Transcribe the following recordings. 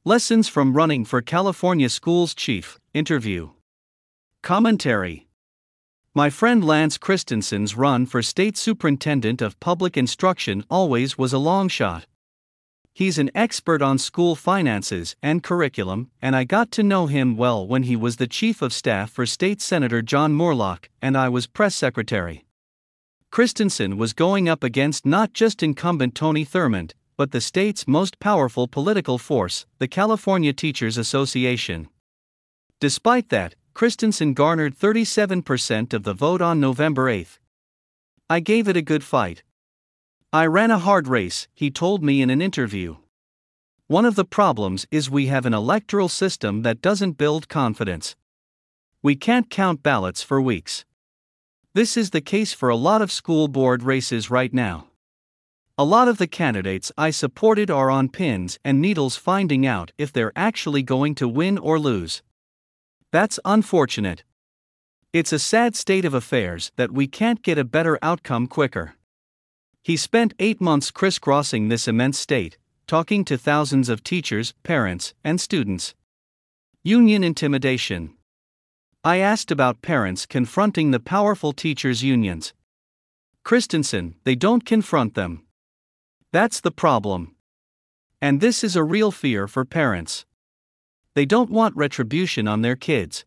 Lessons from running for California Schools Chief, interview. Commentary. My friend Lance Christensen's run for State Superintendent of Public Instruction always was a long shot. He's an expert on school finances and curriculum, and I got to know him well when he was the Chief of Staff for State Senator John Moorlach and I was Press Secretary. Christensen was going up against not just incumbent Tony Thurmond, but the state's most powerful political force, the California Teachers Association. Despite that, Christensen garnered 37% of the vote on November 8. I gave it a good fight. I ran a hard race, he told me in an interview. One of the problems is we have an electoral system that doesn't build confidence. We can't count ballots for weeks. This is the case for a lot of school board races right now. A lot of the candidates I supported are on pins and needles finding out if they're actually going to win or lose. That's unfortunate. It's a sad state of affairs that we can't get a better outcome quicker. He spent 8 months crisscrossing this immense state, talking to thousands of teachers, parents, and students. Union intimidation. I asked about parents confronting the powerful teachers' unions. Christensen, they don't confront them. That's the problem. And this is a real fear for parents. They don't want retribution on their kids.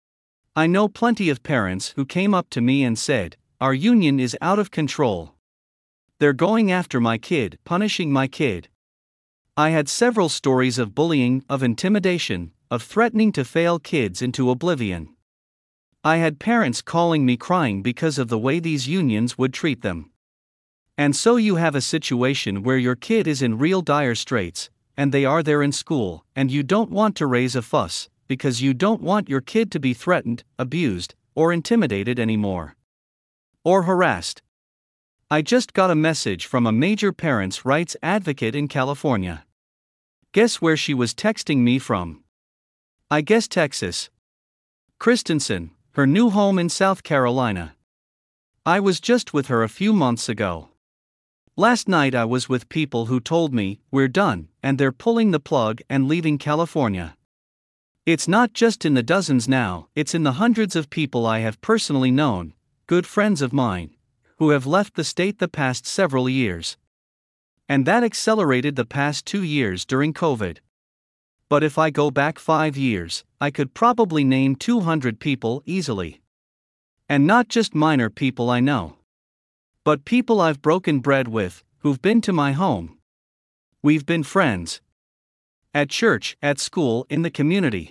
I know plenty of parents who came up to me and said, "Our union is out of control. They're going after my kid, punishing my kid." I had several stories of bullying, of intimidation, of threatening to fail kids into oblivion. I had parents calling me crying because of the way these unions would treat them. And so you have a situation where your kid is in real dire straits, and they are there in school, and you don't want to raise a fuss, because you don't want your kid to be threatened, abused, or intimidated anymore. Or harassed. I just got a message from a major parents' rights advocate in California. Guess where she was texting me from? I guess Texas. Christensen, her new home in South Carolina. I was just with her a few months ago. Last night I was with people who told me, "We're done," and they're pulling the plug and leaving California. It's not just in the dozens now, it's in the hundreds of people I have personally known, good friends of mine, who have left the state the past several years. And that accelerated the past 2 years during COVID. But if I go back 5 years, I could probably name 200 people easily. And not just minor people I know, but people I've broken bread with, who've been to my home. We've been friends. At church, at school, in the community.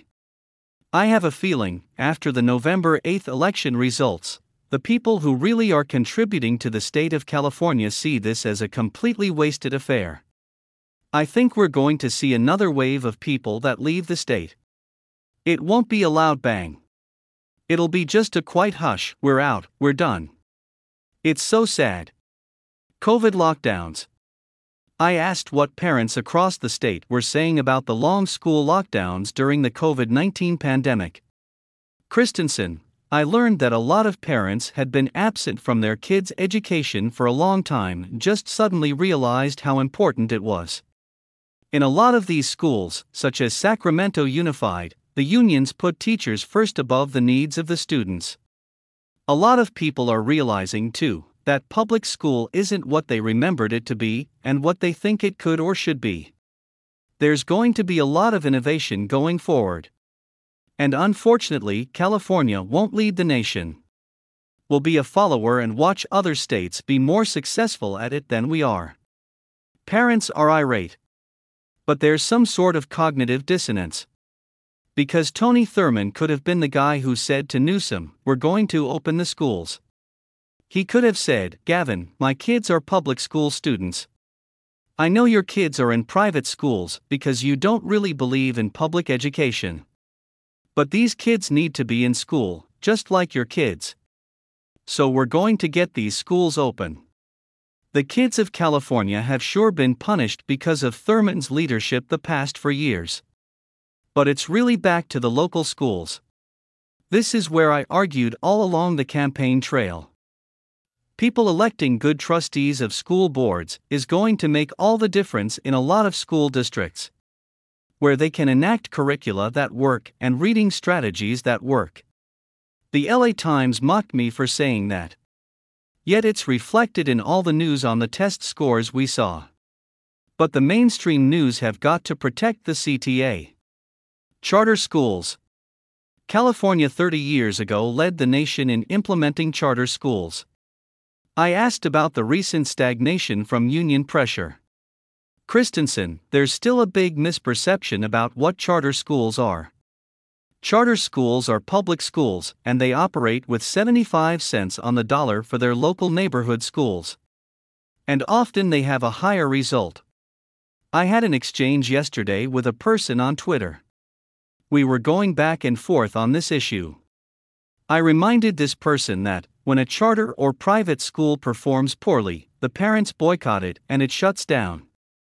I have a feeling, after the November 8 election results, the people who really are contributing to the state of California see this as a completely wasted affair. I think we're going to see another wave of people that leave the state. It won't be a loud bang. It'll be just a quiet hush, "We're out, we're done." It's so sad. COVID lockdowns. I asked what parents across the state were saying about the long school lockdowns during the COVID-19 pandemic. Christensen, I learned that a lot of parents had been absent from their kids' education for a long time and just suddenly realized how important it was. In a lot of these schools, such as Sacramento Unified, the unions put teachers first above the needs of the students. A lot of people are realizing, too, that public school isn't what they remembered it to be and what they think it could or should be. There's going to be a lot of innovation going forward. And unfortunately, California won't lead the nation. We'll be a follower and watch other states be more successful at it than we are. Parents are irate. But there's some sort of cognitive dissonance. Because Tony Thurmond could have been the guy who said to Newsom, "We're going to open the schools." He could have said, "Gavin, my kids are public school students. I know your kids are in private schools because you don't really believe in public education. But these kids need to be in school, just like your kids. So we're going to get these schools open." The kids of California have sure been punished because of Thurmond's leadership the past 4 years. But it's really back to the local schools. This is where I argued all along the campaign trail. People electing good trustees of school boards is going to make all the difference in a lot of school districts. where they can enact curricula that work and reading strategies that work. The LA Times mocked me for saying that. Yet it's reflected in all the news on the test scores we saw. But the mainstream news have got to protect the CTA. Charter schools. California 30 years ago led the nation in implementing charter schools. I asked about the recent stagnation from union pressure. Christensen, there's still a big misperception about what charter schools are. Charter schools are public schools, and they operate with 75 cents on the dollar for their local neighborhood schools. And often they have a higher result. I had an exchange yesterday with a person on Twitter. We were going back and forth on this issue. I reminded this person that, when a charter or private school performs poorly, the parents boycott it and it shuts down.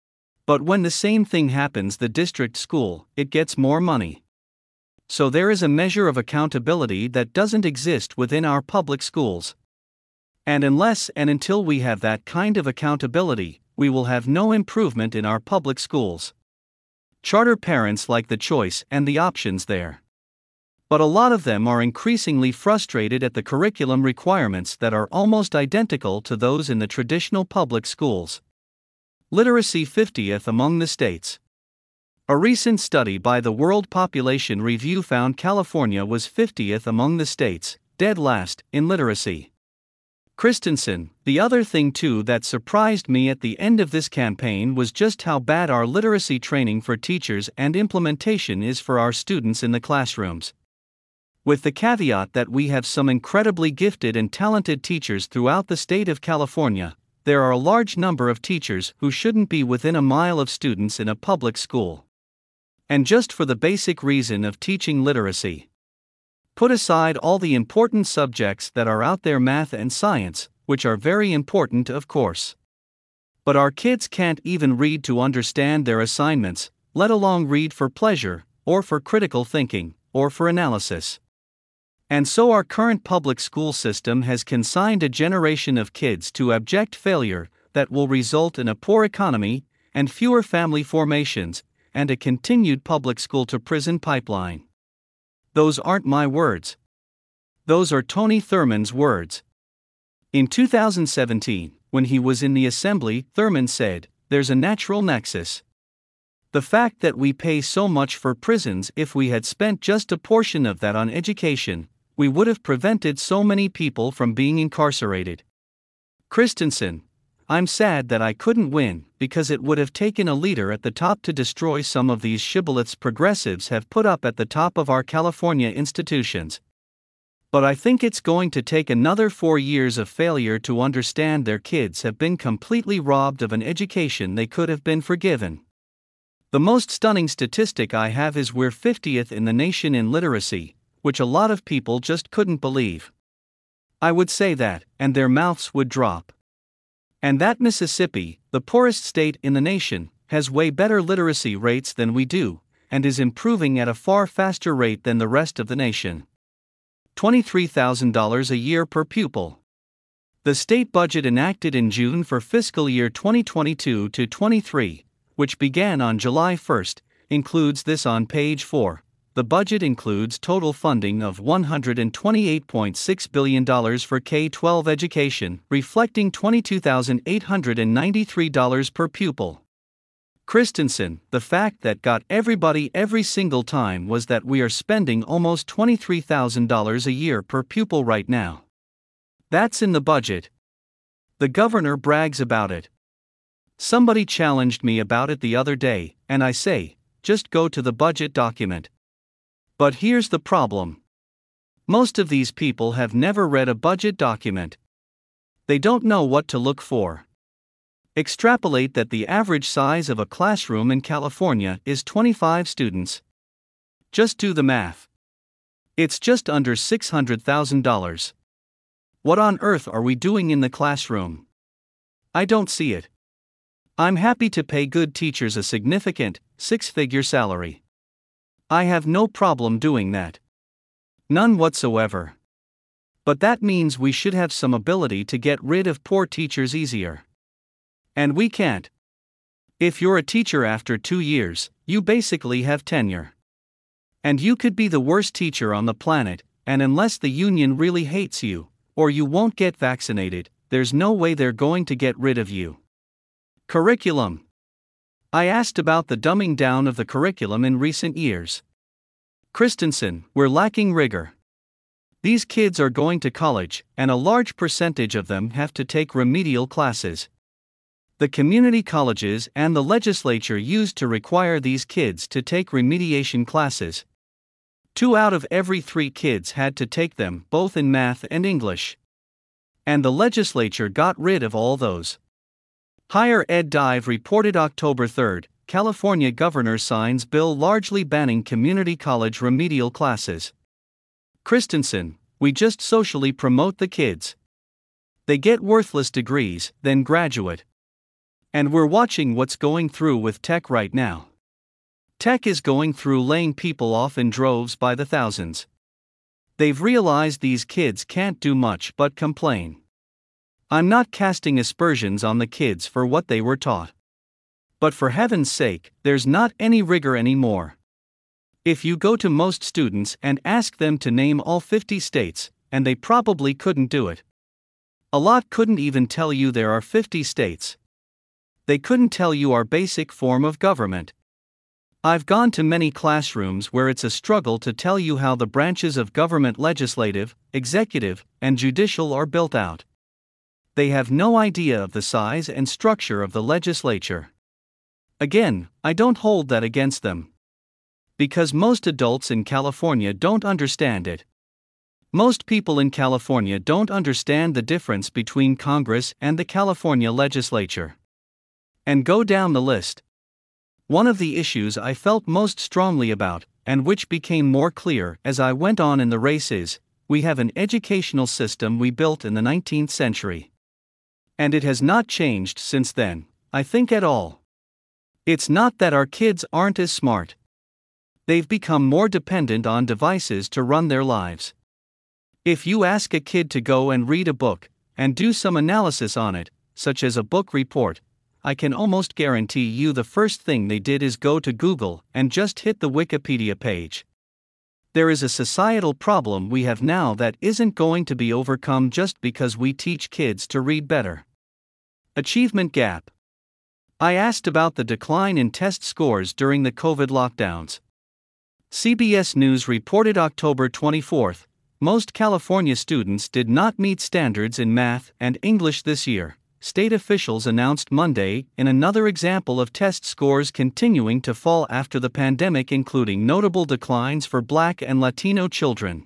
But when the same thing happens the district school, it gets more money. So there is a measure of accountability that doesn't exist within our public schools. And unless and until we have that kind of accountability, we will have no improvement in our public schools. Charter parents like the choice and the options there. But a lot of them are increasingly frustrated at the curriculum requirements that are almost identical to those in the traditional public schools. Literacy 50th among the states. A recent study by the World Population Review found California was 50th among the states, dead last, in literacy. Christensen, the other thing too that surprised me at the end of this campaign was just how bad our literacy training for teachers and implementation is for our students in the classrooms. With the caveat that we have some incredibly gifted and talented teachers throughout the state of California, there are a large number of teachers who shouldn't be within a mile of students in a public school. And just for the basic reason of teaching literacy. Put aside all the important subjects that are out there, math and science, which are very important of course. But our kids can't even read to understand their assignments, let alone read for pleasure, or for critical thinking, or for analysis. And so our current public school system has consigned a generation of kids to abject failure that will result in a poor economy, and fewer family formations, and a continued public school-to-prison pipeline. Those aren't my words. Those are Tony Thurmond's words. In 2017, when he was in the Assembly, Thurmond said, "There's a natural nexus. The fact that we pay so much for prisons, if we had spent just a portion of that on education, we would have prevented so many people from being incarcerated." Christensen, I'm sad that I couldn't win, because it would have taken a leader at the top to destroy some of these shibboleths progressives have put up at the top of our California institutions. But I think it's going to take another 4 years of failure to understand their kids have been completely robbed of an education they could have been forgiven. The most stunning statistic I have is we're 50th in the nation in literacy, which a lot of people just couldn't believe. I would say that, and their mouths would drop. And that Mississippi, the poorest state in the nation, has way better literacy rates than we do, and is improving at a far faster rate than the rest of the nation. $23,000 a year per pupil. The state budget enacted in June for fiscal year 2022 to 23, which began on July 1, includes this on page 4. The budget includes total funding of $128.6 billion for K-12 education, reflecting $22,893 per pupil. Christensen, the fact that got everybody every single time was that we are spending almost $23,000 a year per pupil right now. That's in the budget. The governor brags about it. Somebody challenged me about it the other day, and I say, just go to the budget document. But here's the problem. Most of these people have never read a budget document. They don't know what to look for. Extrapolate that the average size of a classroom in California is 25 students. Just do the math. It's just under $600,000. What on earth are we doing in the classroom? I don't see it. I'm happy to pay good teachers a significant, six-figure salary. I have no problem doing that. None whatsoever. But that means we should have some ability to get rid of poor teachers easier. And we can't. If you're a teacher after 2 years, you basically have tenure. And you could be the worst teacher on the planet, and unless the union really hates you, or you won't get vaccinated, there's no way they're going to get rid of you. Curriculum. I asked about the dumbing down of the curriculum in recent years. Christensen, we're lacking rigor. These kids are going to college, and a large percentage of them have to take remedial classes. The community colleges and the legislature used to require these kids to take remediation classes. 2 out of every 3 kids had to take them, both in math and English. And the legislature got rid of all those. Higher Ed Dive reported October 3, California governor signs bill largely banning community college remedial classes. Christensen, we just socially promote the kids. They get worthless degrees, then graduate. And we're watching what's going through with tech right now. Tech is going through laying people off in droves by the thousands. They've realized these kids can't do much but complain. I'm not casting aspersions on the kids for what they were taught. But for heaven's sake, there's not any rigor anymore. If you go to most students and ask them to name all 50 states, and they probably couldn't do it. A lot couldn't even tell you there are 50 states. They couldn't tell you our basic form of government. I've gone to many classrooms where it's a struggle to tell you how the branches of government, legislative, executive, and judicial are built out. They have no idea of the size and structure of the legislature. Again, I don't hold that against them. Because most adults in California don't understand it. Most people in California don't understand the difference between Congress and the California legislature. And go down the list. One of the issues I felt most strongly about, and which became more clear as I went on in the race, is we have an educational system we built in the 19th century. And it has not changed since then, I think, at all. It's not that our kids aren't as smart. They've become more dependent on devices to run their lives. If you ask a kid to go and read a book, and do some analysis on it, such as a book report, I can almost guarantee you the first thing they did is go to Google and just hit the Wikipedia page. There is a societal problem we have now that isn't going to be overcome just because we teach kids to read better. Achievement gap. I asked about the decline in test scores during the COVID lockdowns. CBS News reported October 24, most California students did not meet standards in math and English this year, state officials announced Monday, in another example of test scores continuing to fall after the pandemic, including notable declines for Black and Latino children.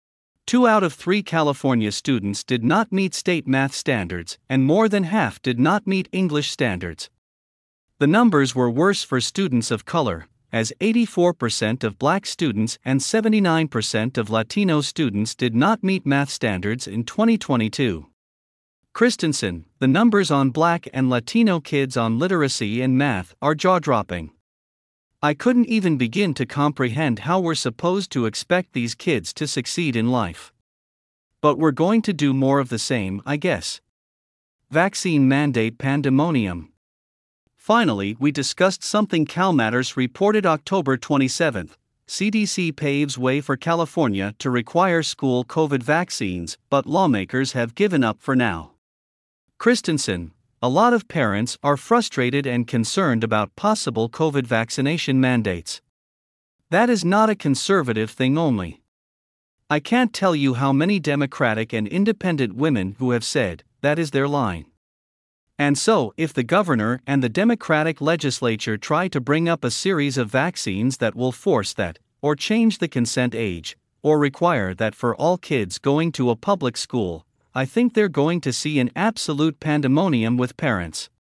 2 out of 3 California students did not meet state math standards, and more than half did not meet English standards. The numbers were worse for students of color, as 84% of Black students and 79% of Latino students did not meet math standards in 2022. Christensen, the numbers on Black and Latino kids on literacy and math are jaw-dropping. I couldn't even begin to comprehend how we're supposed to expect these kids to succeed in life. But we're going to do more of the same, I guess. Vaccine mandate pandemonium. Finally, we discussed something CalMatters reported October 27. CDC paves way for California to require school COVID vaccines, but lawmakers have given up for now. Christensen, a lot of parents are frustrated and concerned about possible COVID vaccination mandates. That is not a conservative thing only. I can't tell you how many Democratic and independent women who have said that is their line. And so, if the governor and the Democratic legislature try to bring up a series of vaccines that will force that, or change the consent age, or require that for all kids going to a public school, I think they're going to see an absolute pandemonium with parents.